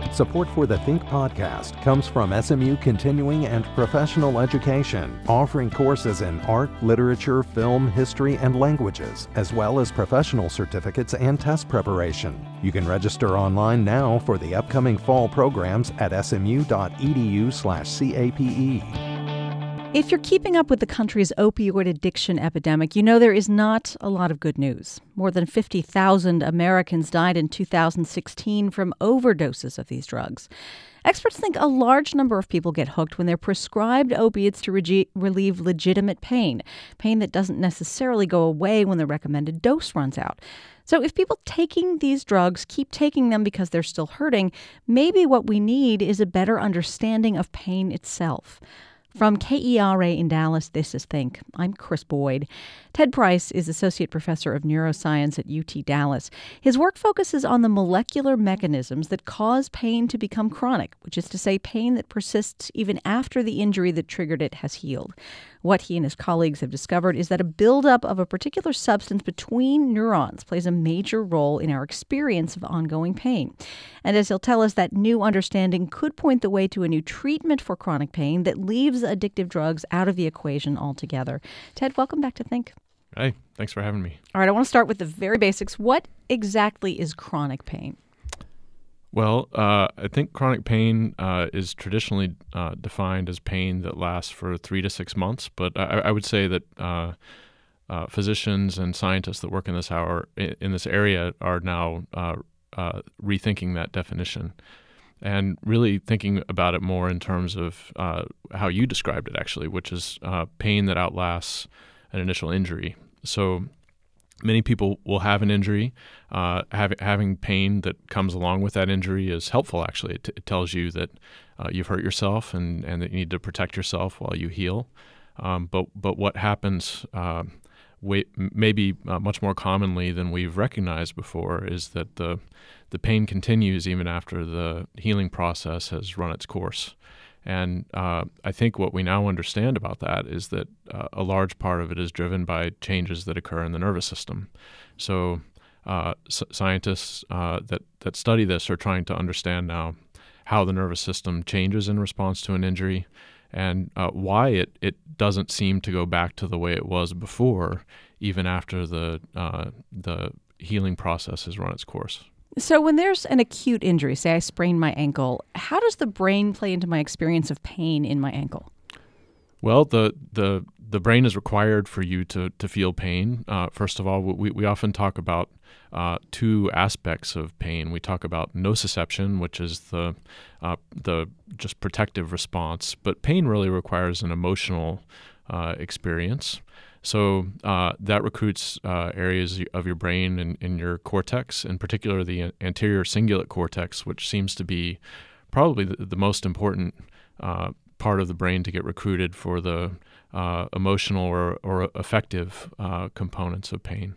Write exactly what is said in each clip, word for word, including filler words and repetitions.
Support for the Think podcast comes from S M U Continuing and Professional Education, offering courses in art, literature, film, history, and languages, as well as professional certificates and test preparation. You can register online now for the upcoming fall programs at smu.edu slash CAPE. If you're keeping up with the country's opioid addiction epidemic, you know there is not a lot of good news. More than fifty thousand Americans died in two thousand sixteen from overdoses of these drugs. Experts think a large number of people get hooked when they're prescribed opiates to regi- relieve legitimate pain, pain that doesn't necessarily go away when the recommended dose runs out. So if people taking these drugs keep taking them because they're still hurting, maybe what we need is a better understanding of pain itself. From K E R A in Dallas, this is Think. I'm Chris Boyd. Ted Price is Associate Professor of Neuroscience at U T Dallas. His work focuses on the molecular mechanisms that cause pain to become chronic, which is to say pain that persists even after the injury that triggered it has healed. What he and his colleagues have discovered is that a buildup of a particular substance between neurons plays a major role in our experience of ongoing pain. And as he'll tell us, that new understanding could point the way to a new treatment for chronic pain that leaves addictive drugs out of the equation altogether. Ted, welcome back to Think. Hey, thanks for having me. All right, I want to start with the very basics. What exactly is chronic pain? Well, uh, I think chronic pain uh, is traditionally uh, defined as pain that lasts for three to six months. But I, I would say that uh, uh, physicians and scientists that work in this hour in this area are now uh, uh, rethinking that definition and really thinking about it more in terms of uh, how you described it, actually, which is uh, pain that outlasts an initial injury. So many people will have an injury. Uh, have, having pain that comes along with that injury is helpful, actually. It, t- it tells you that uh, you've hurt yourself and, and that you need to protect yourself while you heal. Um, but but what happens uh, way, maybe uh, much more commonly than we've recognized before is that the, the pain continues even after the healing process has run its course. And uh, I think what we now understand about that is that uh, a large part of it is driven by changes that occur in the nervous system. So uh, s- scientists uh, that, that study this are trying to understand now how the nervous system changes in response to an injury and uh, why it, it doesn't seem to go back to the way it was before, even after the uh, the healing process has run its course. So when there's an acute injury, say I sprained my ankle, how does the brain play into my experience of pain in my ankle? Well, the the, the brain is required for you to, to feel pain. Uh, first of all, we, we often talk about uh, two aspects of pain. We talk about nociception, which is the uh, the just protective response, but pain really requires an emotional uh, experience. So uh, that recruits uh, areas of your brain and in your cortex, in particular the anterior cingulate cortex, which seems to be probably the, the most important uh, part of the brain to get recruited for the uh, emotional or, or affective uh, components of pain.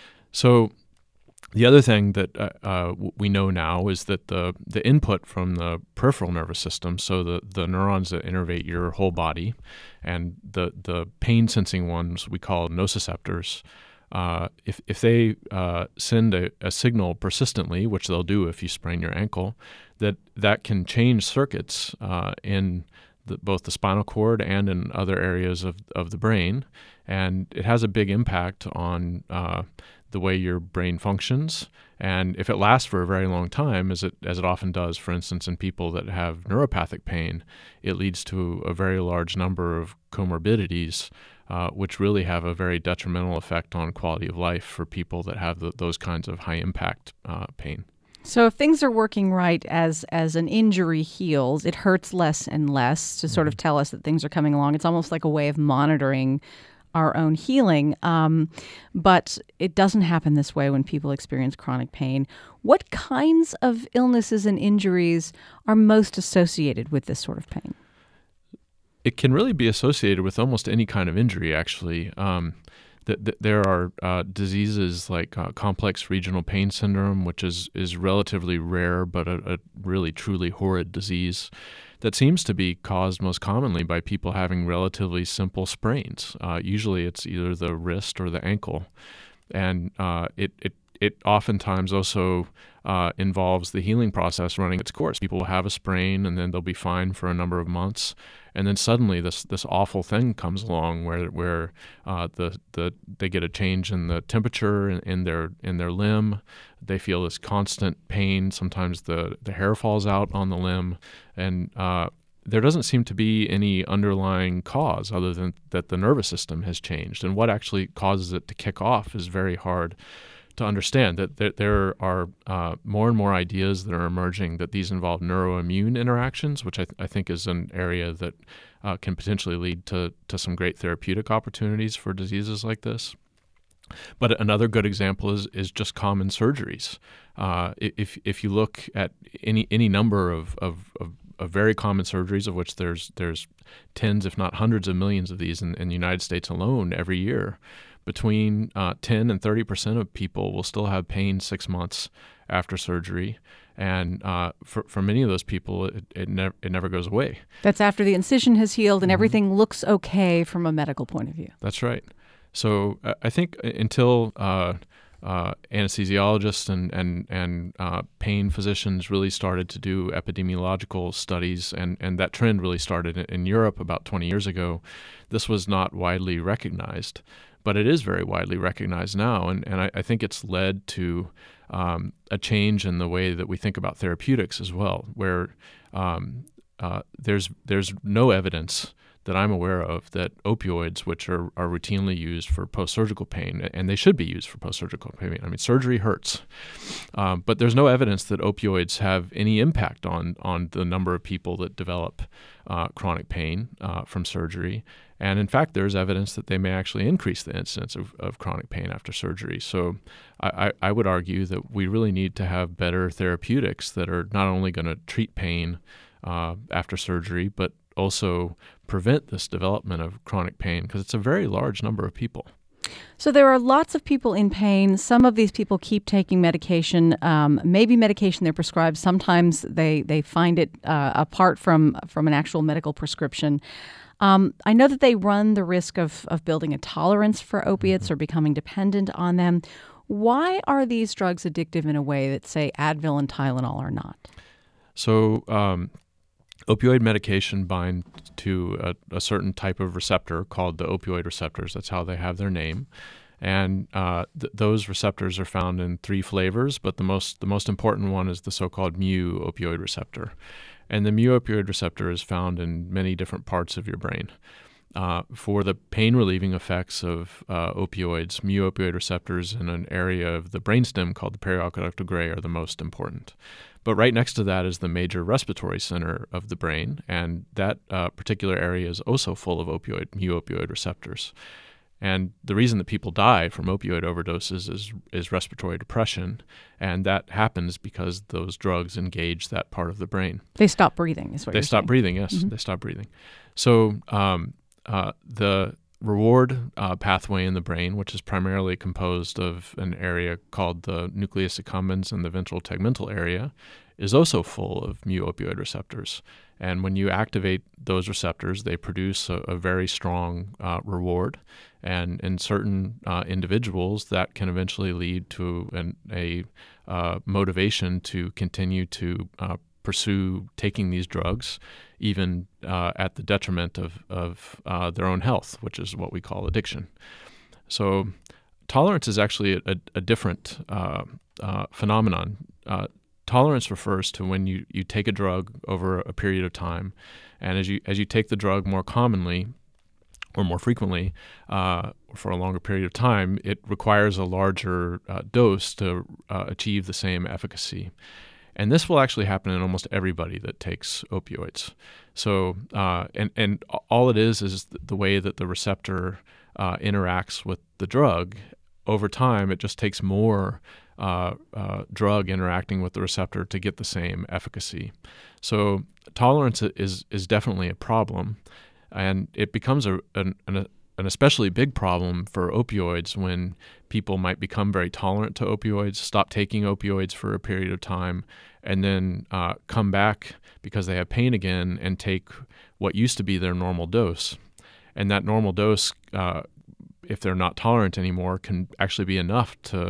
So the other thing that uh, uh, we know now is that the, the input from the peripheral nervous system, so the, the neurons that innervate your whole body, and the, the pain-sensing ones we call nociceptors, uh, if, if they uh, send a, a signal persistently, which they'll do if you sprain your ankle, that that can change circuits uh, in the, both the spinal cord and in other areas of, of the brain, and it has a big impact on uh, the way your brain functions. And if it lasts for a very long time, as it as it often does, for instance, in people that have neuropathic pain, it leads to a very large number of comorbidities, uh, which really have a very detrimental effect on quality of life for people that have the, those kinds of high-impact uh, pain. So if things are working right as as an injury heals, it hurts less and less to sort of tell us that things are coming along. It's almost like a way of monitoring our own healing. Um, but it doesn't happen this way when people experience chronic pain. What kinds of illnesses and injuries are most associated with this sort of pain? It can really be associated with almost any kind of injury, actually. Um, th- th- there are uh, diseases like uh, complex regional pain syndrome, which is, is relatively rare, but a, a really truly horrid disease that seems to be caused most commonly by people having relatively simple sprains. Uh, usually it's either the wrist or the ankle. And uh, it, it it oftentimes also uh, involves the healing process running its course. People will have a sprain, and then they'll be fine for a number of months, and then suddenly this this awful thing comes along where where uh, the the they get a change in the temperature in, in their in their limb. They feel this constant pain. Sometimes the the hair falls out on the limb, and uh, there doesn't seem to be any underlying cause other than that the nervous system has changed. And what actually causes it to kick off is very hard to understand. That there, there are uh, more and more ideas that are emerging that these involve neuroimmune interactions, which I, th- I think is an area that uh, can potentially lead to, to some great therapeutic opportunities for diseases like this. But another good example is is just common surgeries. Uh, if if you look at any any number of, of, of, of very common surgeries, of which there's there's tens, if not hundreds of millions of these in, in the United States alone every year, between uh, ten and thirty percent of people will still have pain six months after surgery. And uh, for for many of those people, it it, nev- it never goes away. That's after the incision has healed and Mm-hmm. everything looks okay from a medical point of view. That's right. So uh, I think until uh, uh, anesthesiologists and and and uh, pain physicians really started to do epidemiological studies, and, and that trend really started in, in Europe about twenty years ago, this was not widely recognized. But it is very widely recognized now, and, and I, I think it's led to um, a change in the way that we think about therapeutics as well, where um, uh, there's there's no evidence that I'm aware of that opioids, which are, are routinely used for post-surgical pain, and they should be used for post-surgical pain. I mean, surgery hurts. Um, but there's no evidence that opioids have any impact on, on the number of people that develop uh, chronic pain uh, from surgery. And in fact, there's evidence that they may actually increase the incidence of, of chronic pain after surgery. So I, I would argue that we really need to have better therapeutics that are not only going to treat pain uh, after surgery, but also prevent this development of chronic pain, because it's a very large number of people. So there are lots of people in pain. Some of these people keep taking medication, um, maybe medication they're prescribed. Sometimes they, they find it uh, apart from, from an actual medical prescription. Um, I know that they run the risk of, of building a tolerance for opiates mm-hmm. or becoming dependent on them. Why are these drugs addictive in a way that, say, Advil and Tylenol are not? So um, opioid medication bind to a, a certain type of receptor called the opioid receptors. That's how they have their name. And uh, th- those receptors are found in three flavors, but the most the most important one is the so-called mu opioid receptor. And the mu opioid receptor is found in many different parts of your brain. Uh, for the pain-relieving effects of uh, opioids, mu opioid receptors in an area of the brainstem called the periaqueductal gray are the most important. But right next to that is the major respiratory center of the brain, and that uh, particular area is also full of opioid, mu opioid receptors. And the reason that people die from opioid overdoses is is respiratory depression, and that happens because those drugs engage that part of the brain. They stop breathing, is what They you're stop saying. breathing, yes. Mm-hmm. They stop breathing. So um, uh, the reward uh, pathway in the brain, which is primarily composed of an area called the nucleus accumbens and the ventral tegmental area, is also full of mu opioid receptors. And when you activate those receptors, they produce a, a very strong uh, reward. And in certain uh, individuals, that can eventually lead to an, a uh, motivation to continue to uh, pursue taking these drugs, even uh, at the detriment of, of uh, their own health, which is what we call addiction. So tolerance is actually a, a different uh, uh, phenomenon. Uh, Tolerance refers to when you, you take a drug over a period of time, and as you as you take the drug more commonly or more frequently uh, for a longer period of time, it requires a larger uh, dose to uh, achieve the same efficacy. And this will actually happen in almost everybody that takes opioids. So, uh, and, and all it is is the way that the receptor uh, interacts with the drug. Over time, it just takes more Uh, uh, drug interacting with the receptor to get the same efficacy. So tolerance is is definitely a problem, and it becomes a, an, an, an especially big problem for opioids when people might become very tolerant to opioids, stop taking opioids for a period of time, and then uh, come back because they have pain again and take what used to be their normal dose. And that normal dose, uh, if they're not tolerant anymore, can actually be enough to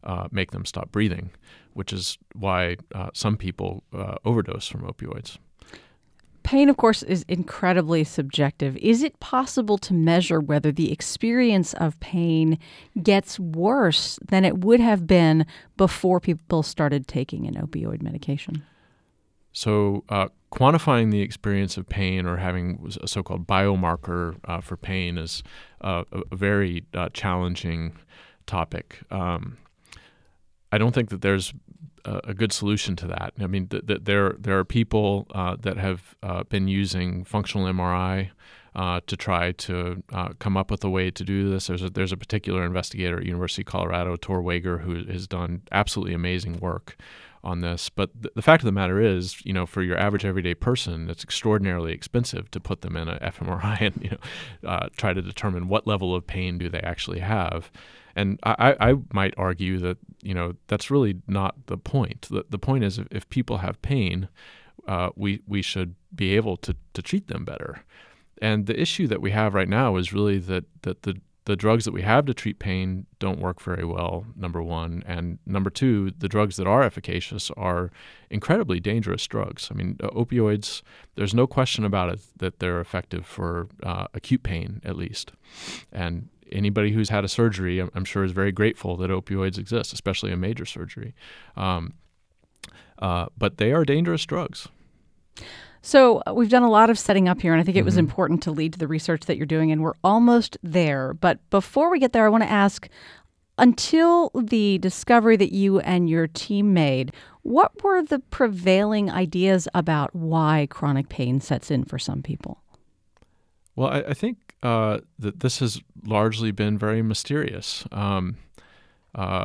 uh, make them stop breathing, which is why uh, some people uh, overdose from opioids. Pain, of course, is incredibly subjective. Is it possible to measure whether the experience of pain gets worse than it would have been before people started taking an opioid medication? So uh, quantifying the experience of pain or having a so-called biomarker uh, for pain is uh, a, a very uh, challenging topic. Um, I don't think that there's a, a good solution to that. I mean, th- th- there there are people uh, that have uh, been using functional M R I uh, to try to uh, come up with a way to do this. There's a, there's a particular investigator at University of Colorado, Tor Wager, who has done absolutely amazing work on this. But th- the fact of the matter is, you know, for your average everyday person, it's extraordinarily expensive to put them in an fMRI and, you know, uh, try to determine what level of pain do they actually have. And I, I might argue that, you know, that's really not the point. The, the point is if, if people have pain, uh, we we should be able to, to treat them better. And the issue that we have right now is really that, that the The drugs that we have to treat pain don't work very well, number one. And number two, the drugs that are efficacious are incredibly dangerous drugs. I mean, opioids, there's no question about it that they're effective for uh, acute pain, at least. And anybody who's had a surgery, I'm, I'm sure, is very grateful that opioids exist, especially a major surgery. Um, uh, but they are dangerous drugs. So uh, we've done a lot of setting up here, and I think it was Mm-hmm. important to lead to the research that you're doing, and we're almost there. But before we get there, I want to ask, until the discovery that you and your team made, what were the prevailing ideas about why chronic pain sets in for some people? Well, I, I think uh, that this has largely been very mysterious. Um, uh,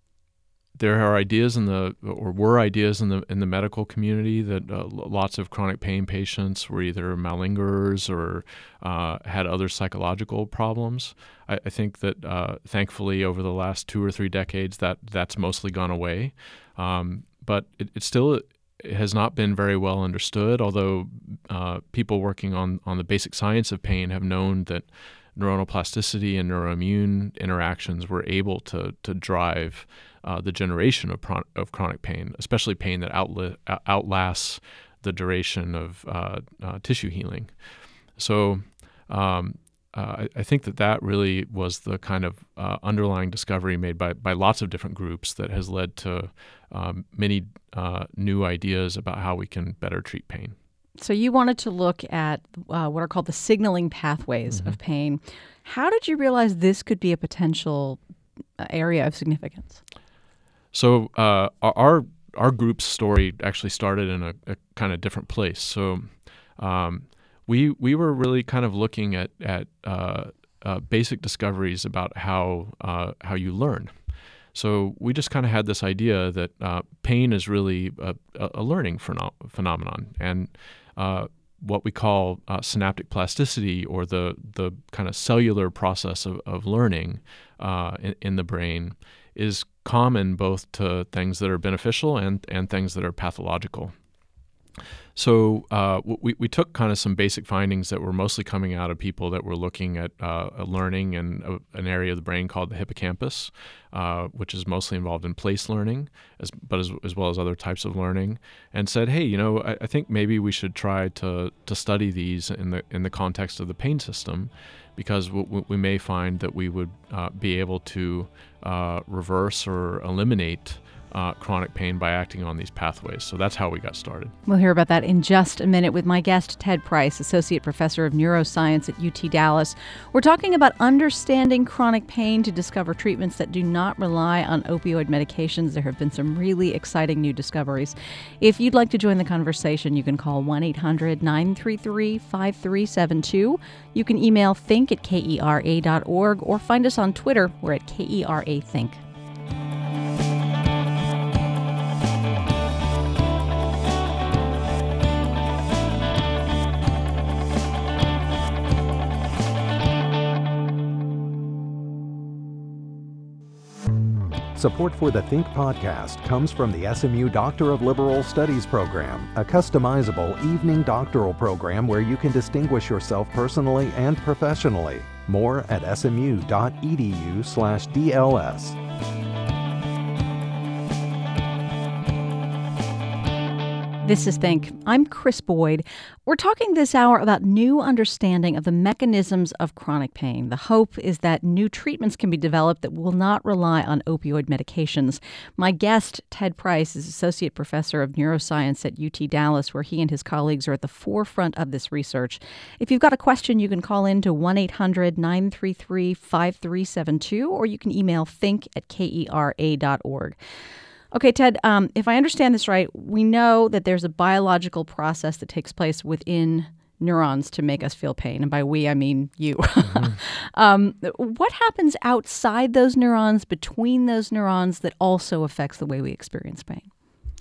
There are ideas in the, or were ideas in the in the medical community that uh, lots of chronic pain patients were either malingerers or uh, had other psychological problems. I, I think that uh, thankfully over the last two or three decades that that's mostly gone away, um, but it, it still it has not been very well understood. Although uh, people working on on the basic science of pain have known that neuronal plasticity and neuroimmune interactions were able to to drive Uh, the generation of, pro- of chronic pain, especially pain that outli- outlasts the duration of uh, uh, tissue healing. So um, uh, I, I think that that really was the kind of uh, underlying discovery made by, by lots of different groups that has led to um, many uh, new ideas about how we can better treat pain. So you wanted to look at uh, what are called the signaling pathways Mm-hmm. of pain. How did you realize this could be a potential area of significance? So uh, our our group's story actually started in a, a kind of different place. So um, we we were really kind of looking at at uh, uh, basic discoveries about how uh, how you learn. So we just kind of had this idea that uh, pain is really a, a learning pheno- phenomenon, and uh, what we call uh, synaptic plasticity, or the the kind of cellular process of, of learning uh, in, in the brain, is common both to things that are beneficial and, and things that are pathological. So uh, we, we took kind of some basic findings that were mostly coming out of people that were looking at uh, learning in a, an area of the brain called the hippocampus, uh, which is mostly involved in place learning, as, but as, as well as other types of learning, and said, hey, you know, I, I think maybe we should try to to study these in the in the context of the pain system, because we, we may find that we would uh, be able to uh, reverse or eliminate Uh, chronic pain by acting on these pathways. So that's how we got started. We'll hear about that in just a minute with my guest, Ted Price, Associate Professor of Neuroscience at U T Dallas. We're talking about understanding chronic pain to discover treatments that do not rely on opioid medications. There have been some really exciting new discoveries. If you'd like to join the conversation, you can call one eight hundred nine three three five three seven two. You can email think at kera dot org or find us on Twitter. We're at Kera Think. Support for the Think podcast comes from the S M U Doctor of Liberal Studies program, a customizable evening doctoral program where you can distinguish yourself personally and professionally. More at smu.edu slash DLS. This is Think. I'm Chris Boyd. We're talking this hour about new understanding of the mechanisms of chronic pain. The hope is that new treatments can be developed that will not rely on opioid medications. My guest, Ted Price, is Associate Professor of Neuroscience at U T Dallas, where he and his colleagues are at the forefront of this research. If you've got a question, you can call in to one eight hundred nine three three five three seven two, or you can email think at kera dot org. Okay, Ted, um, if I understand this right, we know that there's a biological process that takes place within neurons to make us feel pain. And by we, I mean you. Mm-hmm. um, what happens outside those neurons, between those neurons, that also affects the way we experience pain?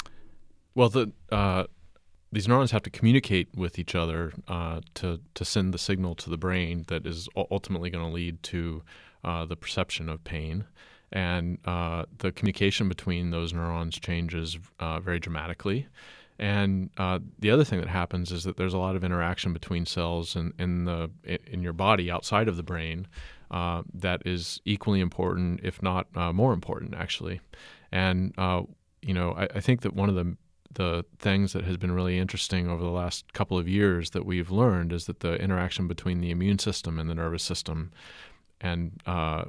Well, the uh, these neurons have to communicate with each other uh, to, to send the signal to the brain that is ultimately going to lead to uh, the perception of pain. And uh, the communication between those neurons changes uh, very dramatically. And uh, the other thing that happens is that there's a lot of interaction between cells in, in the in your body outside of the brain uh, that is equally important, if not uh, more important, actually. And uh, you know, I, I think that one of the the things that has been really interesting over the last couple of years that we've learned is that the interaction between the immune system and the nervous system, and uh,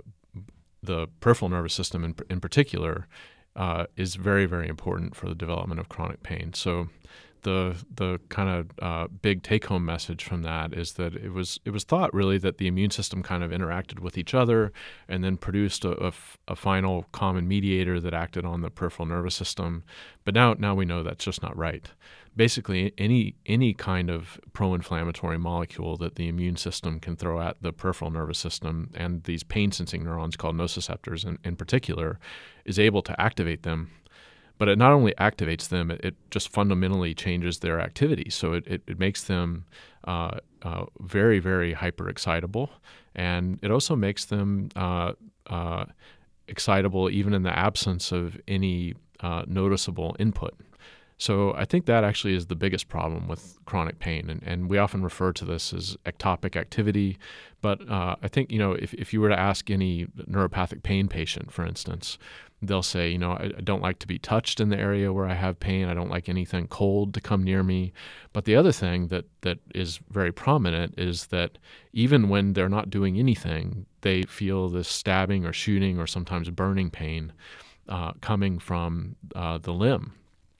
the peripheral nervous system in, in particular, uh, is very, very important for the development of chronic pain. So the the kind of uh, big take-home message from that is that it was it was thought really that the immune system kind of interacted with each other and then produced a, a, a final common mediator that acted on the peripheral nervous system. But now now we know that's just not right. Basically, any any kind of pro-inflammatory molecule that the immune system can throw at the peripheral nervous system, and these pain-sensing neurons called nociceptors in, in particular, is able to activate them. But it not only activates them, it, it just fundamentally changes their activity. So it, it, it makes them uh, uh, very, very hyper-excitable, and it also makes them uh, uh, excitable even in the absence of any uh, noticeable input. So I think that actually is the biggest problem with chronic pain, and, and we often refer to this as ectopic activity. But uh, I think, you know, if, if you were to ask any neuropathic pain patient, for instance, they'll say, you know, I, I don't like to be touched in the area where I have pain. I don't like anything cold to come near me. But the other thing that, that is very prominent is that even when they're not doing anything, they feel this stabbing or shooting or sometimes burning pain uh, coming from uh, the limb.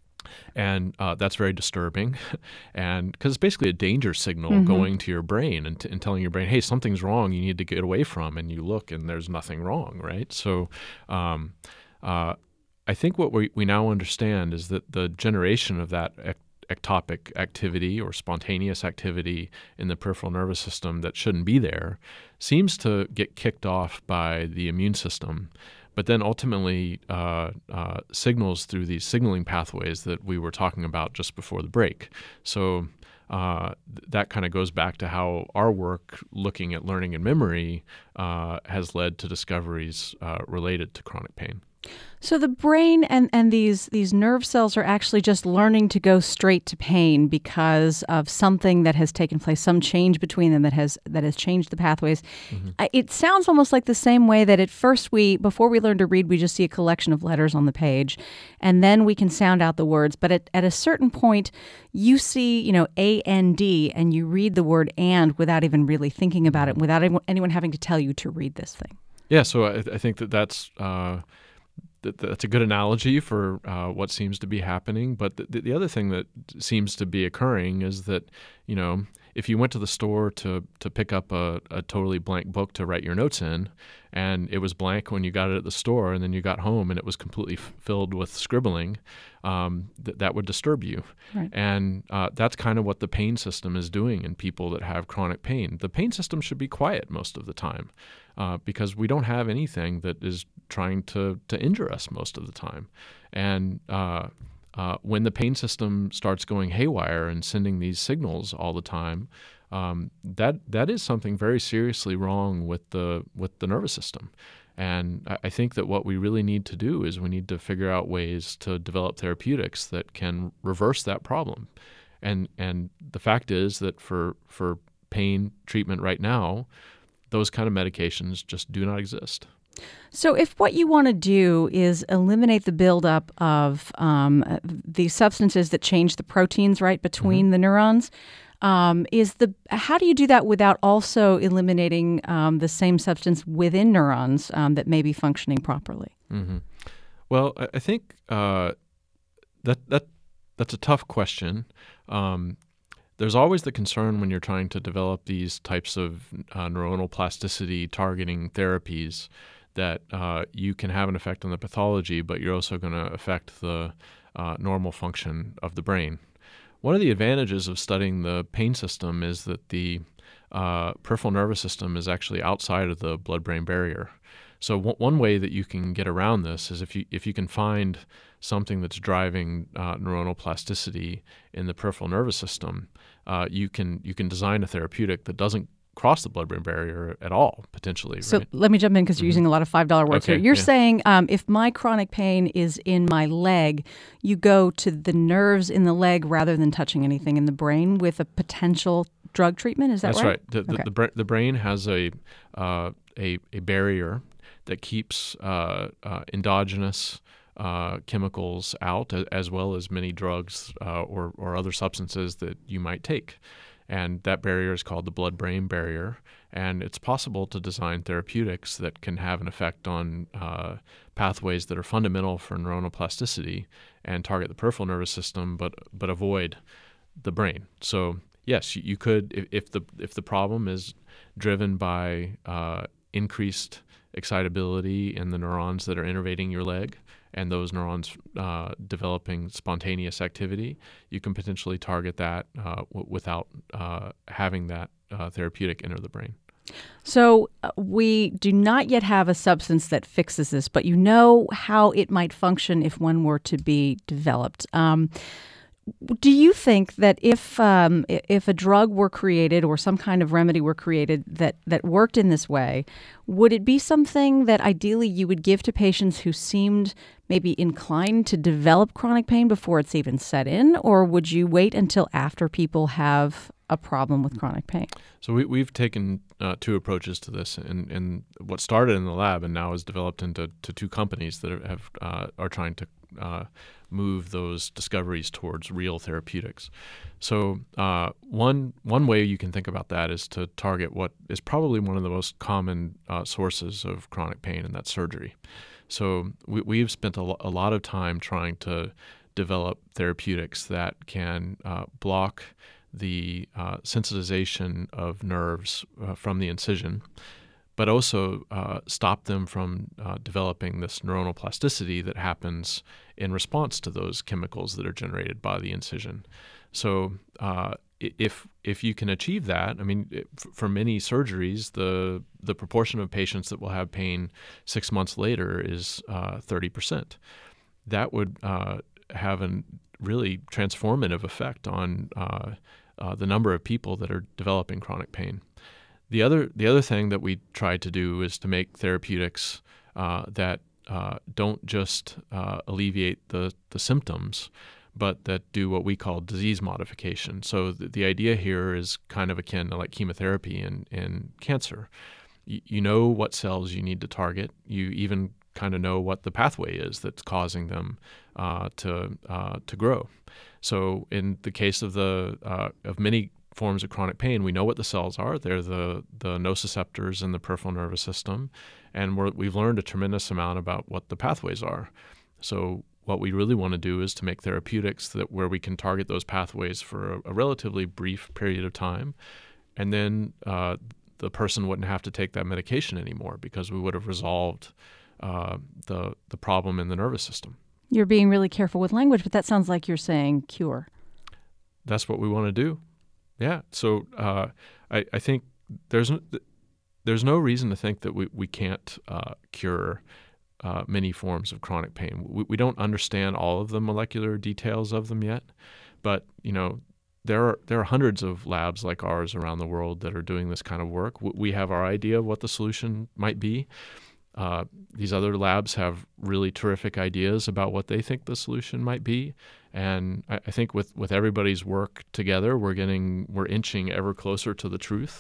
And uh, that's very disturbing, and because it's basically a danger signal mm-hmm. going to your brain and, t- and telling your brain, hey, something's wrong, you need to get away from, and you look and there's nothing wrong, right? So um, uh, I think what we, we now understand is that the generation of that ec- ectopic activity or spontaneous activity in the peripheral nervous system that shouldn't be there seems to get kicked off by the immune system, but then ultimately uh, uh, signals through these signaling pathways that we were talking about just before the break. So uh, th- that kind of goes back to how our work looking at learning and memory uh, has led to discoveries uh, related to chronic pain. So the brain and, and these these nerve cells are actually just learning to go straight to pain because of something that has taken place, some change between them that has that has changed the pathways. Mm-hmm. It sounds almost like the same way that at first we, before we learn to read, we just see a collection of letters on the page, and then we can sound out the words. But at, at a certain point, you see, you know, A N D, and you read the word "and" without even really thinking about it, without anyone having to tell you to read this thing. Yeah, so I, I think that that's... Uh That's a good analogy for uh, what seems to be happening. But the, the other thing that seems to be occurring is that, you know, if you went to the store to to pick up a, a totally blank book to write your notes in, and it was blank when you got it at the store, and then you got home and it was completely f- filled with scribbling, um, th- that would disturb you. Right. And uh, that's kind of what the pain system is doing in people that have chronic pain. The pain system should be quiet most of the time uh, because we don't have anything that is trying to, to injure us most of the time. And uh, uh, when the pain system starts going haywire and sending these signals all the time, um, that that is something very seriously wrong with the with the nervous system. And I, I think that what we really need to do is we need to figure out ways to develop therapeutics that can reverse that problem. And and the fact is that for for pain treatment right now, those kind of medications just do not exist. So if what you want to do is eliminate the buildup of um, the substances that change the proteins right between mm-hmm. the neurons, um, is the how do you do that without also eliminating um, the same substance within neurons um, that may be functioning properly? Mm-hmm. Well, I, I think uh, that that that's a tough question. Um, There's always the concern when you're trying to develop these types of uh, neuronal plasticity targeting therapies that uh, you can have an effect on the pathology, but you're also going to affect the uh, normal function of the brain. One of the advantages of studying the pain system is that the uh, peripheral nervous system is actually outside of the blood-brain barrier. So w- one way that you can get around this is if you if you can find something that's driving uh, neuronal plasticity in the peripheral nervous system, uh, you can you can design a therapeutic that doesn't cross the blood-brain barrier at all, potentially. So right? let me jump in because you're mm-hmm. using a lot of five dollar words okay, here. You're yeah. saying um, if my chronic pain is in my leg, you go to the nerves in the leg rather than touching anything in the brain with a potential drug treatment. Is that That's right? That's right. The, okay. the, the, bra- the brain has a, uh, a, a barrier that keeps uh, uh, endogenous uh, chemicals out, as well as many drugs uh, or, or other substances that you might take. And that barrier is called the blood-brain barrier. And it's possible to design therapeutics that can have an effect on uh, pathways that are fundamental for neuronal plasticity and target the peripheral nervous system, but but avoid the brain. So yes, you, you could, if, if the if the problem is driven by uh, increased excitability in the neurons that are innervating your leg, and those neurons uh, developing spontaneous activity, you can potentially target that uh, w- without uh, having that uh, therapeutic enter the brain. So uh, we do not yet have a substance that fixes this, but you know how it might function if one were to be developed. Um, do you think that if um, if a drug were created or some kind of remedy were created that, that worked in this way, would it be something that ideally you would give to patients who seemed maybe inclined to develop chronic pain before it's even set in, or would you wait until after people have a problem with chronic pain? So we, we've taken uh, two approaches to this, and, and what started in the lab and now is developed into to two companies that have uh, are trying to uh, move those discoveries towards real therapeutics. So uh, one one way you can think about that is to target what is probably one of the most common uh, sources of chronic pain, and that's surgery. So we, we've spent a, lo- a lot of time trying to develop therapeutics that can uh, block the uh, sensitization of nerves uh, from the incision, but also uh, stop them from uh, developing this neuronal plasticity that happens in response to those chemicals that are generated by the incision. So uh, if if you can achieve that, I mean, it, for many surgeries, the the proportion of patients that will have pain six months later is uh, thirty percent. That would uh, have a really transformative effect on uh, uh, the number of people that are developing chronic pain. The other the other thing that we tried to do is to make therapeutics uh, that uh, don't just uh, alleviate the, the symptoms, but that do what we call disease modification. So the, the idea here is kind of akin to like chemotherapy in, in cancer. You, you know what cells you need to target. You even kind of know what the pathway is that's causing them uh, to uh, to grow. So in the case of the uh, of many forms of chronic pain, we know what the cells are. They're the, the nociceptors in the peripheral nervous system, and we're, we've learned a tremendous amount about what the pathways are. So what we really want to do is to make therapeutics that where we can target those pathways for a, a relatively brief period of time, and then uh, the person wouldn't have to take that medication anymore because we would have resolved uh, the the problem in the nervous system. You're being really careful with language, but that sounds like you're saying cure. That's what we want to do. Yeah. So uh, I, I think there's there's no reason to think that we, we can't uh, cure uh, many forms of chronic pain. We, we don't understand all of the molecular details of them yet, but you know there are there are hundreds of labs like ours around the world that are doing this kind of work. We have our idea of what the solution might be. Uh, these other labs have really terrific ideas about what they think the solution might be, and I, I think with, with everybody's work together, we're getting we're inching ever closer to the truth.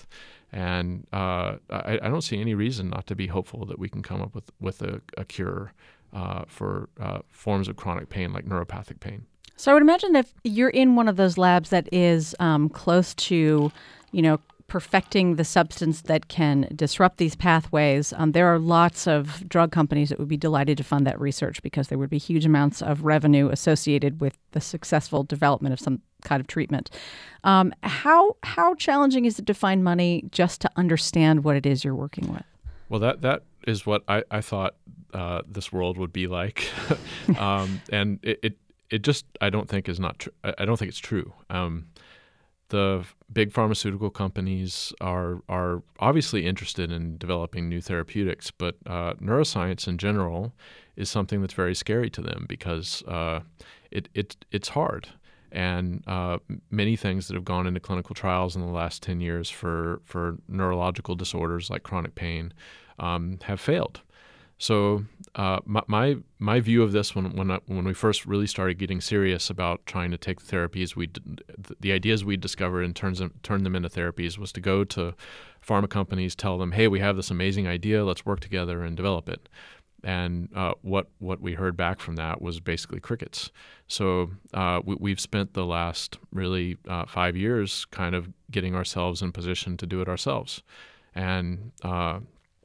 And uh, I, I don't see any reason not to be hopeful that we can come up with, with a, a cure uh, for uh, forms of chronic pain like neuropathic pain. So I would imagine if you're in one of those labs that is um, close to, you know, perfecting the substance that can disrupt these pathways, um, there are lots of drug companies that would be delighted to fund that research because there would be huge amounts of revenue associated with the successful development of some kind of treatment. Um, how how challenging is it to find money just to understand what it is you're working with? Well, that that is what I, I thought uh, this world would be like, um, and it, it it just I don't think is not true. I don't think it's true. Um, The big pharmaceutical companies are are obviously interested in developing new therapeutics, but uh, neuroscience in general is something that's very scary to them because uh, it, it it's hard. And uh, many things that have gone into clinical trials in the last ten years for, for neurological disorders like chronic pain um, have failed. So uh, my, my my view of this when when I, when we first really started getting serious about trying to take the therapies we the ideas we discovered and turn them turn them into therapies was to go to pharma companies, tell them, hey, we have this amazing idea, let's work together and develop it. And uh, what what we heard back from that was basically crickets. So uh, we, we've spent the last really uh, five years kind of getting ourselves in position to do it ourselves. And uh,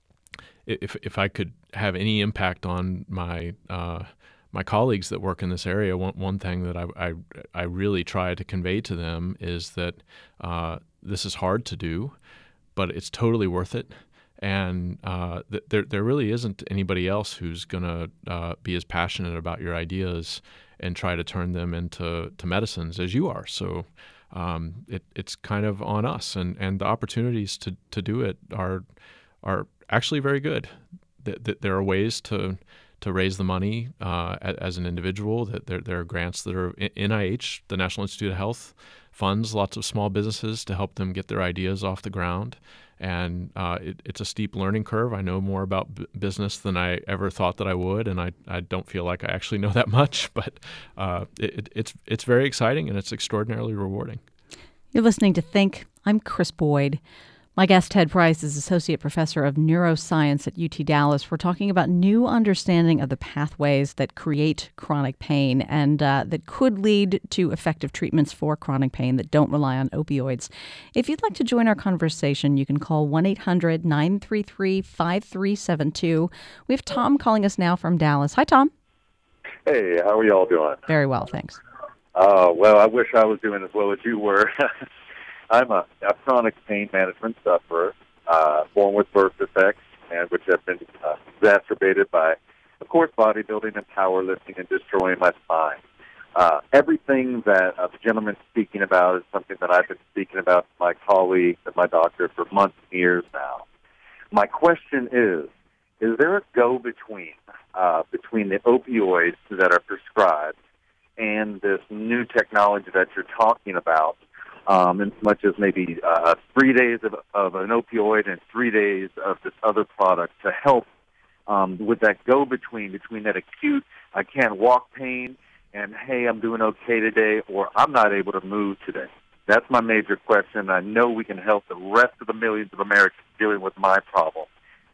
if if I could have any impact on my uh, my colleagues that work in this area, one one thing that I I, I really try to convey to them is that uh, this is hard to do, but it's totally worth it. And uh, th- there there really isn't anybody else who's going to uh, be as passionate about your ideas and try to turn them into to medicines as you are. So um, it, it's kind of on us, and, and the opportunities to, to do it are are actually very good. That, that there are ways to to raise the money uh, as an individual. That there there are grants that are N I H, the National Institute of Health, funds lots of small businesses to help them get their ideas off the ground. And uh, it, it's a steep learning curve. I know more about b- business than I ever thought that I would, and I, I don't feel like I actually know that much. But uh, it, it's it's very exciting and it's extraordinarily rewarding. You're listening to Think. I'm Chris Boyd. My guest, Ted Price, is Associate Professor of Neuroscience at U T Dallas. We're talking about new understanding of the pathways that create chronic pain and uh, that could lead to effective treatments for chronic pain that don't rely on opioids. If you'd like to join our conversation, you can call one eight hundred nine three three five three seven two. We have Tom calling us now from Dallas. Hi, Tom. Hey, how are y'all doing? Very well, thanks. Uh, well, I wish I was doing as well as you were. I'm a, a chronic pain management sufferer, uh, born with birth defects, and which have been uh, exacerbated by, of course, bodybuilding and powerlifting and destroying my spine. Uh, everything that uh, the gentleman's speaking about is something that I've been speaking about to my colleagues and my doctor for months and years now. My question is, is there a go-between uh, between the opioids that are prescribed and this new technology that you're talking about? Um, in as much as maybe uh, three days of, of an opioid and three days of this other product to help um, with that go-between, between that acute, I can't walk pain, and, hey, I'm doing okay today, or I'm not able to move today. That's my major question. I know we can help the rest of the millions of Americans dealing with my problem.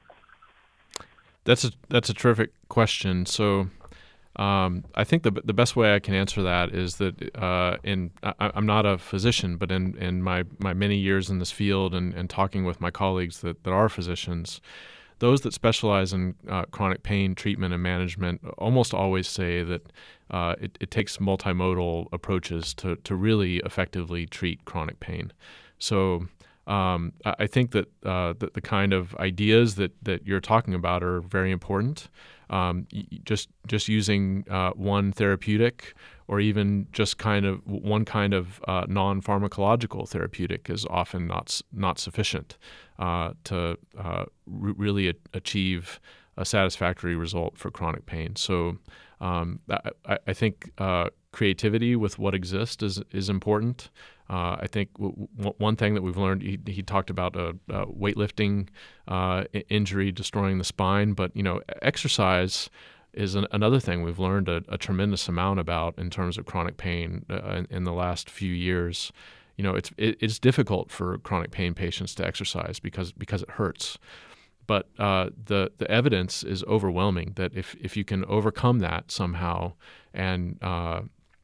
That's a, that's a terrific question. So Um, I think the the best way I can answer that is that uh, in I, I'm not a physician, but in, in my, my many years in this field and, and talking with my colleagues that, that are physicians, those that specialize in uh, chronic pain treatment and management almost always say that uh, it, it takes multimodal approaches to, to really effectively treat chronic pain. So um, I think that uh, the, the kind of ideas that, that you're talking about are very important. Um, just just using uh, one therapeutic or even just kind of one kind of uh, non-pharmacological therapeutic is often not not sufficient uh, to uh, r- really a- achieve a satisfactory result for chronic pain. So um, I, I think uh, creativity with what exists is is important. Uh, I think w- w- one thing that we've learned, he, he talked about a, a weightlifting uh, injury destroying the spine, but you know, exercise is an, another thing we've learned a, a tremendous amount about in terms of chronic pain uh, in, in the last few years. you know, it's it, it's difficult for chronic pain patients to exercise because because it hurts. But uh, the the evidence is overwhelming that if if you can overcome that somehow and uh,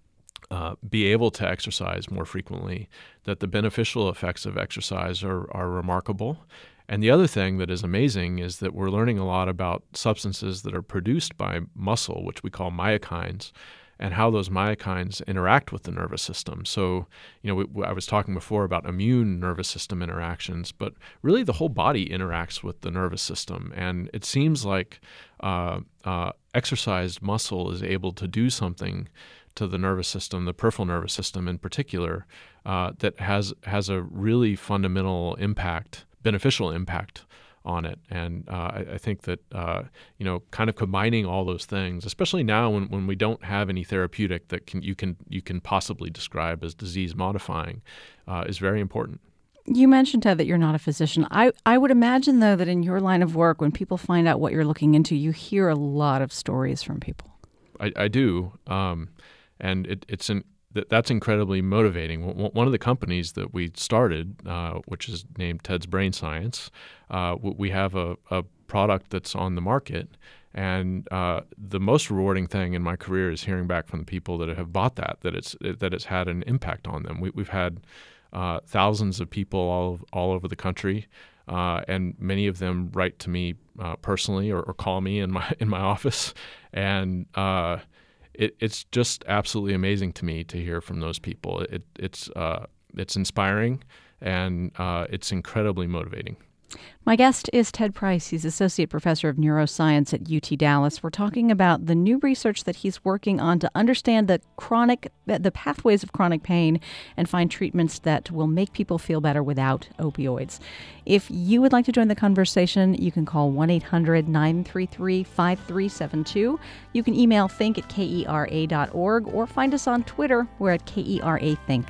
uh, be able to exercise more frequently, that the beneficial effects of exercise are are remarkable. And the other thing that is amazing is that we're learning a lot about substances that are produced by muscle, which we call myokines, and how those myokines interact with the nervous system. So, you know, we, I was talking before about immune nervous system interactions, but really the whole body interacts with the nervous system. And it seems like uh, uh, exercised muscle is able to do something to the nervous system, the peripheral nervous system in particular, uh, that has has a really fundamental impact, beneficial impact on it. And uh, I, I think that, uh, you know, kind of combining all those things, especially now when, when we don't have any therapeutic that can you can you can possibly describe as disease modifying, uh, is very important. You mentioned, Ted, that you're not a physician. I, I would imagine, though, that in your line of work, when people find out what you're looking into, you hear a lot of stories from people. I, I do. Um, and it, it's an that's incredibly motivating. One of the companies that we started, uh, which is named Ted's Brain Science, uh, we have a, a product that's on the market. And uh, the most rewarding thing in my career is hearing back from the people that have bought that, that it's that it's had an impact on them. We, we've had uh, thousands of people all all over the country, uh, and many of them write to me uh, personally or, or call me in my in my office, and uh, It, it's just absolutely amazing to me to hear from those people. It, it's uh, it's inspiring, and uh, it's incredibly motivating. My guest is Ted Price. He's Associate Professor of Neuroscience at U T Dallas. We're talking about the new research that he's working on to understand the chronic, the pathways of chronic pain and find treatments that will make people feel better without opioids. If you would like to join the conversation, you can call one eight hundred nine three three five three seven two. You can email think at kera dot org or find us on Twitter. We're at KERAthink.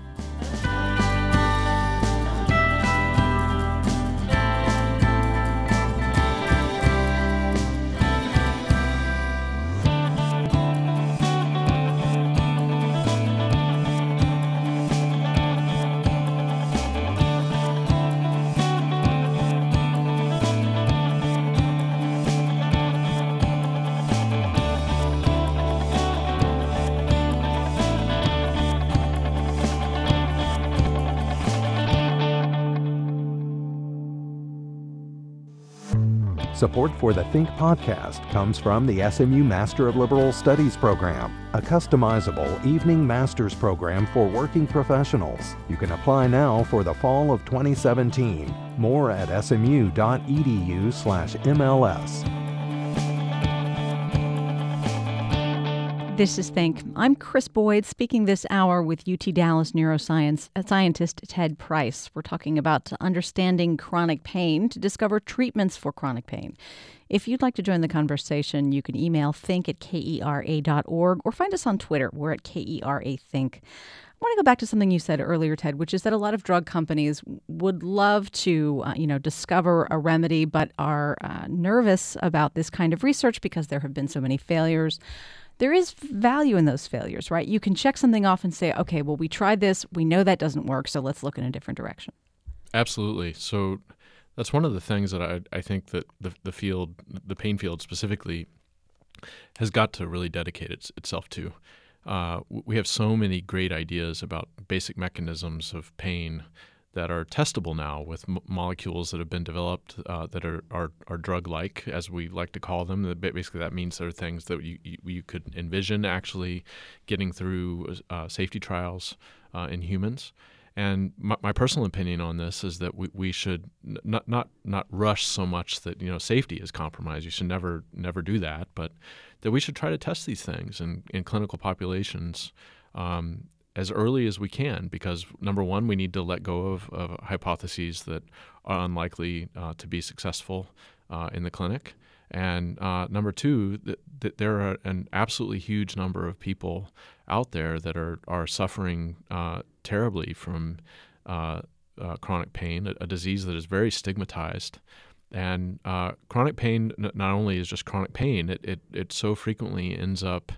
Support for the Think podcast comes from the S M U Master of Liberal Studies program, a customizable evening master's program for working professionals. You can apply now for the fall of twenty seventeen. More at smu.edu slash MLS. This is Think. I'm Chris Boyd, speaking this hour with U T Dallas neuroscience scientist Ted Price. We're talking about understanding chronic pain to discover treatments for chronic pain. If you'd like to join the conversation, you can email think at kera dot org or find us on Twitter. We're at KERAthink. I want to go back to something you said earlier, Ted, which is that a lot of drug companies would love to, uh, you know, discover a remedy, but are uh, nervous about this kind of research because there have been so many failures. There is value in those failures, right? You can check something off and say, okay, well, we tried this. We know that doesn't work, so let's look in a different direction. Absolutely. So that's one of the things that I, I think that the, the field, the pain field specifically, has got to really dedicate its, itself to. Uh, we have so many great ideas about basic mechanisms of pain that are testable now with m- molecules that have been developed uh, that are, are, are drug-like, as we like to call them. Basically, that means there are things that you, you, you could envision actually getting through uh, safety trials uh, in humans. And my, my personal opinion on this is that we, we should n- not not not rush so much that, you know, safety is compromised. You should never never do that, but that we should try to test these things in, in clinical populations um, as early as we can, because number one, we need to let go of, of hypotheses that are unlikely uh, to be successful uh, in the clinic. And uh, number two, that, that there are an absolutely huge number of people out there that are, are suffering uh, terribly from uh, uh, chronic pain, a, a disease that is very stigmatized. And uh, chronic pain n- not only is just chronic pain, it, it, it so frequently ends up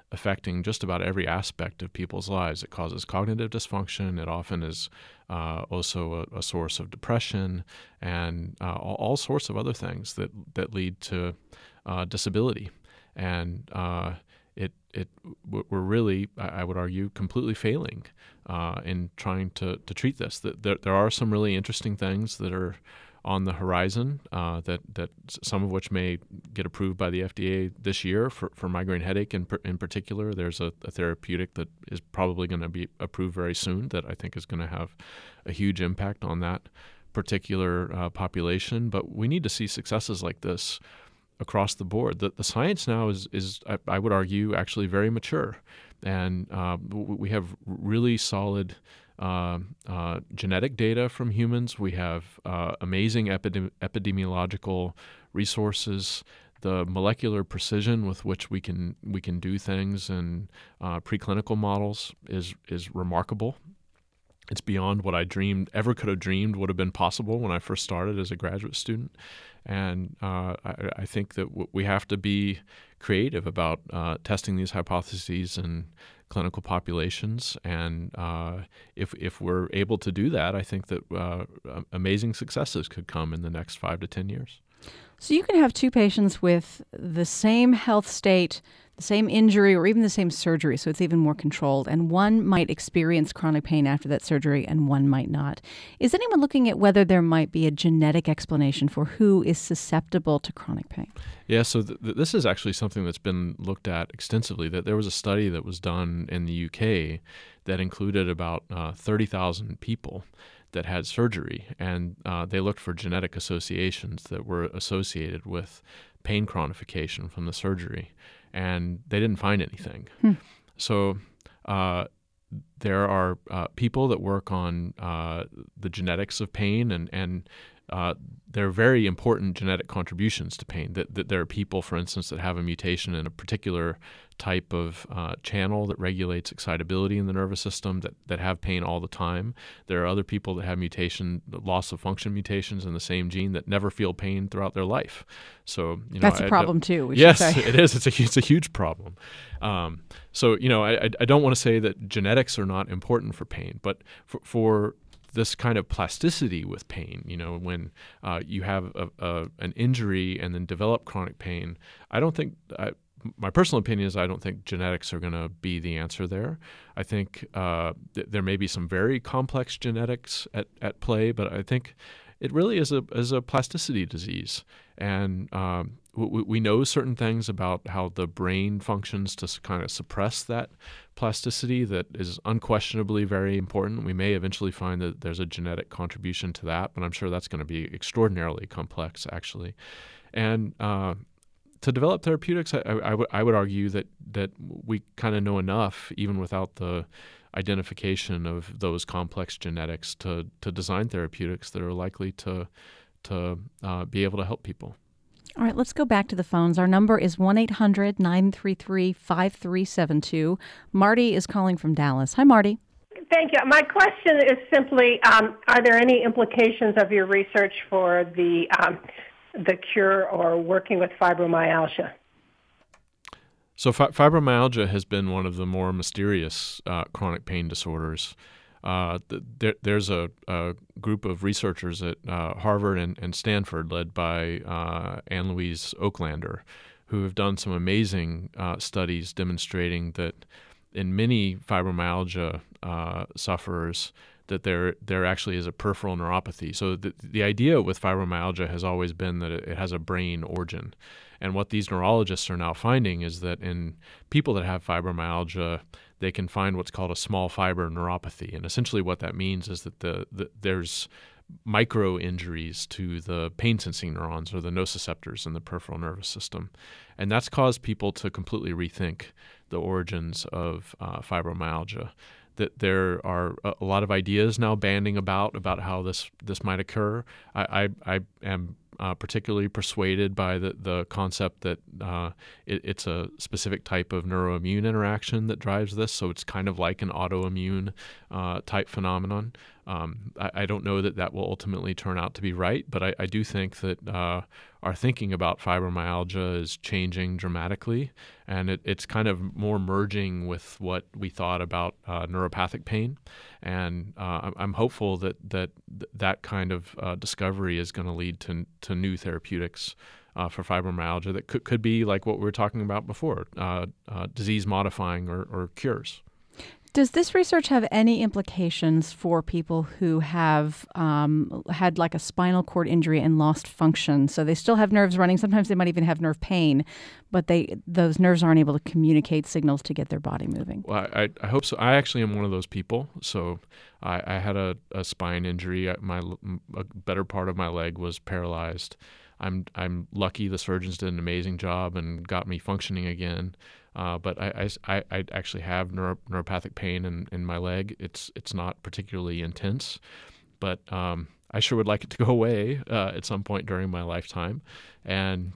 affecting just about every aspect of people's lives. It causes cognitive dysfunction. It often is uh, also a, a source of depression and uh, all, all sorts of other things that, that lead to uh, disability. And uh, it it we're really, I would argue, completely failing uh, in trying to, to treat this. That there, there are some really interesting things that are on the horizon, uh, that that some of which may get approved by the F D A this year for, for migraine headache in, in particular. There's a, a therapeutic that is probably going to be approved very soon that I think is going to have a huge impact on that particular uh, population. But we need to see successes like this across the board. The, the science now is, is I, I would argue, actually very mature. And uh, we have really solid Uh, uh, genetic data from humans. We have uh, amazing epidemi- epidemiological resources. The molecular precision with which we can we can do things in uh, preclinical models is is remarkable. It's beyond what I dreamed ever could have dreamed would have been possible when I first started as a graduate student. And uh, I, I think that w- we have to be creative about uh, testing these hypotheses in clinical populations. And uh, if if we're able to do that, I think that uh, amazing successes could come in the next five to ten years. So you can have two patients with the same health state, the same injury, or even the same surgery, so it's even more controlled, and one might experience chronic pain after that surgery and one might not. Is anyone looking at whether there might be a genetic explanation for who is susceptible to chronic pain? Yeah, so th- th- this is actually something that's been looked at extensively. That there was a study that was done in the U K that included about uh, thirty thousand people that had surgery, and uh, they looked for genetic associations that were associated with pain chronification from the surgery, and they didn't find anything. Hmm. So uh, there are uh, people that work on uh, the genetics of pain, and, and uh, there are very important genetic contributions to pain. That, that there are people, for instance, that have a mutation in a particular type of uh, channel that regulates excitability in the nervous system that, that have pain all the time. There are other people that have mutation, loss of function mutations in the same gene that never feel pain throughout their life. So you know, that's a I, problem I, too. We yes, should say. it is. It's a it's a huge problem. Um, so you know, I I don't want to say that genetics are not important for pain, but for, for this kind of plasticity with pain, you know, when uh, you have a, a, an injury and then develop chronic pain, I don't think, I, my personal opinion is I don't think genetics are going to be the answer there. I think uh, th- there may be some very complex genetics at, at play, but I think it really is a is a plasticity disease. And um, we, we know certain things about how the brain functions to kind of suppress that plasticity that is unquestionably very important. We may eventually find that there's a genetic contribution to that, but I'm sure that's going to be extraordinarily complex, actually. And uh, to develop therapeutics, I, I, I, w- I would argue that, that we kind of know enough, even without the identification of those complex genetics, to, to design therapeutics that are likely to to uh, be able to help people. All right, let's go back to the phones. Our number is one eight hundred nine three three five three seven two. Marty is calling from Dallas. Hi, Marty. Thank you. My question is simply, um, are there any implications of your research for the um, the cure or working with fibromyalgia? So fi- fibromyalgia has been one of the more mysterious uh, chronic pain disorders. Uh, th- there, there's a, a group of researchers at uh, Harvard and, and Stanford led by uh, Anne-Louise Oaklander who have done some amazing uh, studies demonstrating that in many fibromyalgia uh, sufferers that there there actually is a peripheral neuropathy. So the, the idea with fibromyalgia has always been that it, it has a brain origin. And what these neurologists are now finding is that in people that have fibromyalgia, they can find what's called a small fiber neuropathy. And essentially what that means is that the, the there's micro injuries to the pain-sensing neurons or the nociceptors in the peripheral nervous system. And that's caused people to completely rethink the origins of uh, fibromyalgia. That there are a lot of ideas now banding about about how this, this might occur. I, I, I am uh, particularly persuaded by the, the concept that uh, it, it's a specific type of neuroimmune interaction that drives this, so it's kind of like an autoimmune uh, type phenomenon. Um, I, I don't know that that will ultimately turn out to be right, but I, I do think that uh, our thinking about fibromyalgia is changing dramatically, and it, it's kind of more merging with what we thought about uh, neuropathic pain. And uh, I'm hopeful that that that kind of uh, discovery is going to lead to to new therapeutics uh, for fibromyalgia that could could be like what we were talking about before, uh, uh, disease modifying or, or cures. Does this research have any implications for people who have um, had like a spinal cord injury and lost function? So they still have nerves running. Sometimes they might even have nerve pain, but they those nerves aren't able to communicate signals to get their body moving. Well, I, I hope so. I actually am one of those people. So I, I had a, a spine injury. My a better part of my leg was paralyzed. I'm I'm lucky the surgeons did an amazing job and got me functioning again. Uh, but I, I, I actually have neuro, neuropathic pain in, in my leg. It's it's not particularly intense, but um, I sure would like it to go away uh, at some point during my lifetime. And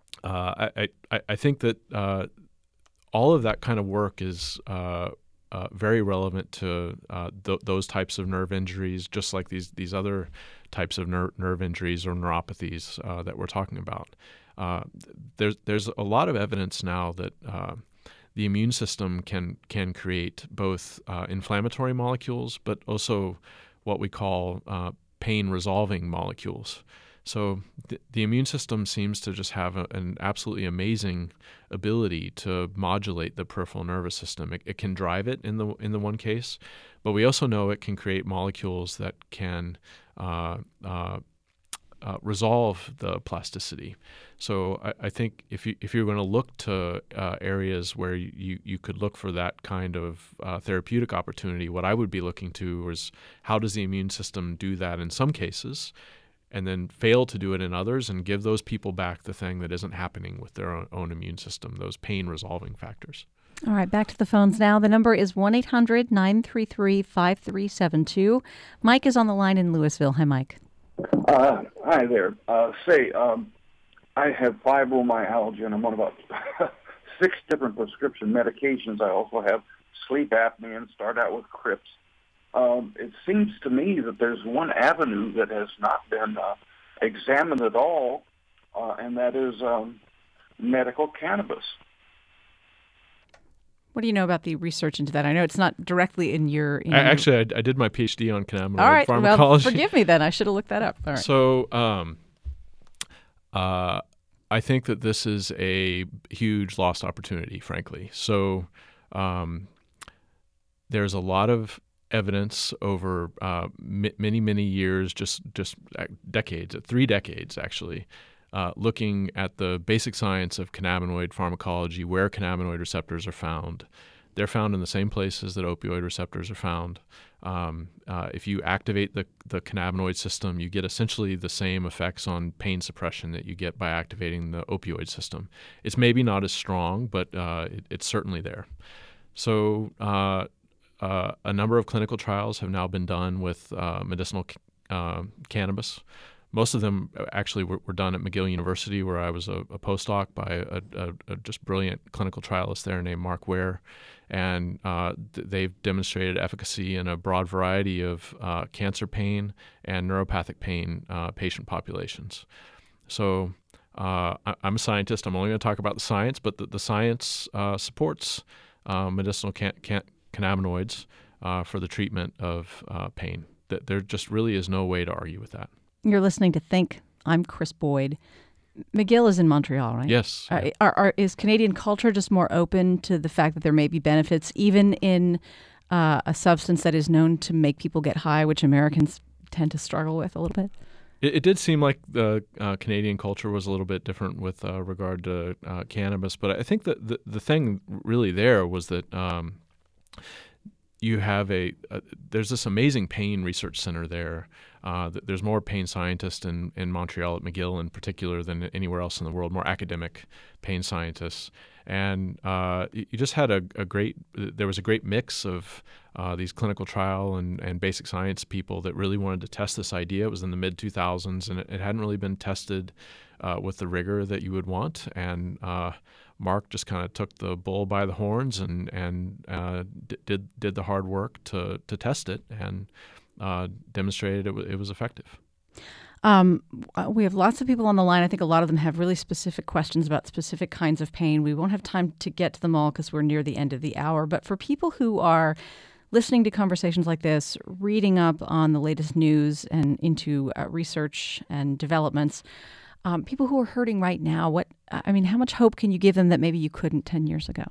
uh, I, I, I think that uh, all of that kind of work is uh, uh, very relevant to uh, th- those types of nerve injuries, just like these, these other types of ner- nerve injuries or neuropathies uh, that we're talking about. Uh, there's there's a lot of evidence now that uh, the immune system can can create both uh, inflammatory molecules, but also what we call uh, pain resolving molecules. So th- the immune system seems to just have a, an absolutely amazing ability to modulate the peripheral nervous system. It, it can drive it in the in the one case, but we also know it can create molecules that can uh, uh, Uh, resolve the plasticity. So I, I think if you if you're going to look to uh, areas where you, you could look for that kind of uh, therapeutic opportunity, what I would be looking to is how does the immune system do that in some cases, and then fail to do it in others, and give those people back the thing that isn't happening with their own, own immune system, those pain resolving factors. All right, back to the phones now. The number is one eight hundred nine three three five three seven two. Mike is on the line in Louisville. Hi, Mike. Uh, hi there. Uh, say, um, I have fibromyalgia, and I'm on about six different prescription medications. I also have sleep apnea and start out with C R I P S. Um, it seems to me that there's one avenue that has not been uh, examined at all, uh, and that is um, medical cannabis. What do you know about the research into that? I know it's not directly in your... In I, your... actually, I, I did my PhD on cannabinoid All right, pharmacology. well, forgive me then. I should have looked that up. All right. So um, uh, I think that this is a huge lost opportunity, frankly. So um, there's a lot of evidence over uh, m- many, many years, just, just decades, three decades actually, Uh, looking at the basic science of cannabinoid pharmacology, where cannabinoid receptors are found. They're found in the same places that opioid receptors are found. Um, uh, if you activate the, the cannabinoid system, you get essentially the same effects on pain suppression that you get by activating the opioid system. It's maybe not as strong, but uh, it, it's certainly there. So uh, uh, a number of clinical trials have now been done with uh, medicinal uh, cannabis. Most of them actually were, were done at McGill University, where I was a, a postdoc by a, a, a just brilliant clinical trialist there named Mark Ware. And uh, th- they've demonstrated efficacy in a broad variety of uh, cancer pain and neuropathic pain uh, patient populations. So uh, I, I'm a scientist. I'm only going to talk about the science, but the, the science uh, supports uh, medicinal can- can- cannabinoids uh, for the treatment of uh, pain. Th- there just really is no way to argue with that. You're listening to Think. I'm Chris Boyd. McGill is in Montreal, right? Yes. Are, are, are, is Canadian culture just more open to the fact that there may be benefits, even in uh, a substance that is known to make people get high, which Americans tend to struggle with a little bit? It, it did seem like the uh, Canadian culture was a little bit different with uh, regard to uh, cannabis, but I think that the, the thing really there was that um, you have a, a there's this amazing pain research center there. Uh, there's more pain scientists in, in Montreal at McGill in particular than anywhere else in the world, more academic pain scientists. And uh, you just had a, a great, there was a great mix of uh, these clinical trial and, and basic science people that really wanted to test this idea. It was in the mid two thousands, and it, it hadn't really been tested uh, with the rigor that you would want. And uh, Mark just kind of took the bull by the horns and and uh, d- did did the hard work to to test it and uh, demonstrated it, w- it was effective. Um, we have lots of people on the line. I think a lot of them have really specific questions about specific kinds of pain. We won't have time to get to them all because we're near the end of the hour. But for people who are listening to conversations like this, reading up on the latest news and into uh, research and developments, um, people who are hurting right now, what I mean, how much hope can you give them that maybe you couldn't ten years ago?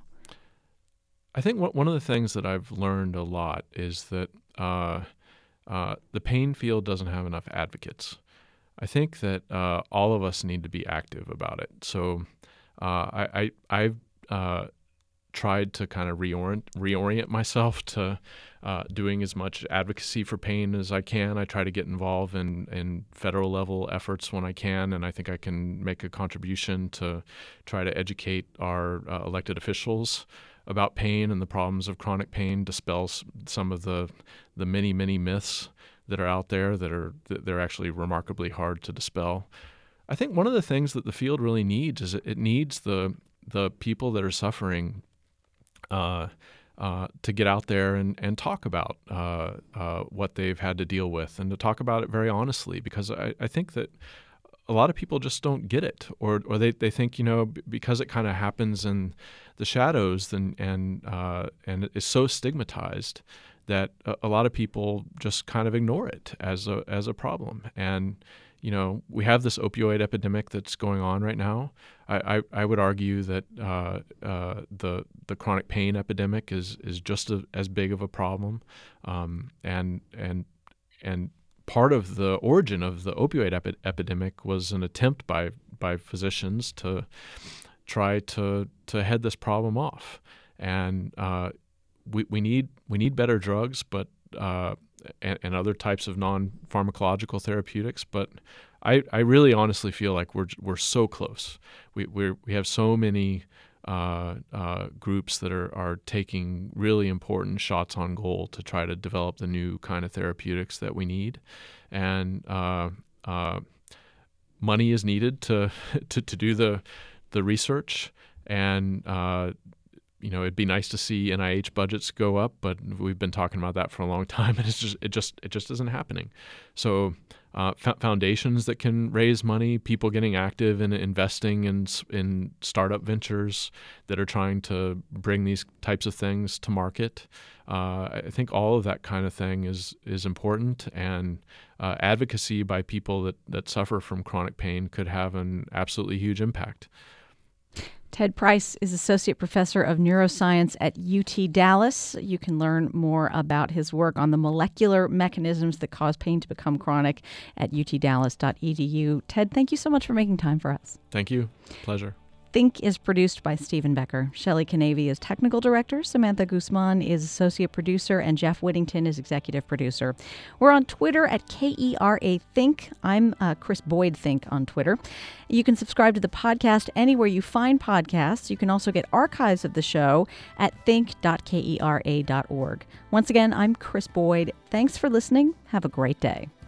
I think what, one of the things that I've learned a lot is that uh, uh, the pain field doesn't have enough advocates. I think that uh, all of us need to be active about it. So uh, I, I, I've uh, tried to kind of reorient, reorient myself to uh, doing as much advocacy for pain as I can. I try to get involved in, in federal level efforts when I can, and I think I can make a contribution to try to educate our uh, elected officials about pain and the problems of chronic pain, dispel some of the the many, many myths that are out there that are that they're actually remarkably hard to dispel. I think one of the things that the field really needs is it needs the the people that are suffering uh, uh, to get out there and, and talk about uh, uh, what they've had to deal with and to talk about it very honestly, because I, I think that a lot of people just don't get it, or or they, they think, you know, because it kind of happens in the shadows and and uh, and is so stigmatized that a, a lot of people just kind of ignore it as a as a problem. And you know, we have this opioid epidemic that's going on right now. I, I, I would argue that uh, uh, the the chronic pain epidemic is is just a, as big of a problem, um, and and and part of the origin of the opioid epi- epidemic was an attempt by by physicians to try to to head this problem off. And uh, we we need we need better drugs, but uh, and, and other types of non-pharmacological therapeutics. But I, I really honestly feel like we're we're so close. We we we have so many uh, uh, groups that are are taking really important shots on goal to try to develop the new kind of therapeutics that we need, and uh, uh, money is needed to to to do the the research. And uh, you know, it'd be nice to see N I H budgets go up, but we've been talking about that for a long time, and it's just it just it just isn't happening. So uh, f- foundations that can raise money, people getting active in investing in in startup ventures that are trying to bring these types of things to market. Uh, I think all of that kind of thing is is important, and uh, advocacy by people that that suffer from chronic pain could have an absolutely huge impact. Ted Price is Associate Professor of Neuroscience at U T Dallas. You can learn more about his work on the molecular mechanisms that cause pain to become chronic at u t dallas dot e d u. Ted, thank you so much for making time for us. Thank you. Pleasure. Think is produced by Stephen Becker. Shelley Canavy is technical director. Samantha Guzman is associate producer. And Jeff Whittington is executive producer. We're on Twitter at K E R A Think. I'm uh, Chris Boyd Think on Twitter. You can subscribe to the podcast anywhere you find podcasts. You can also get archives of the show at think dot kera dot org. Once again, I'm Chris Boyd. Thanks for listening. Have a great day.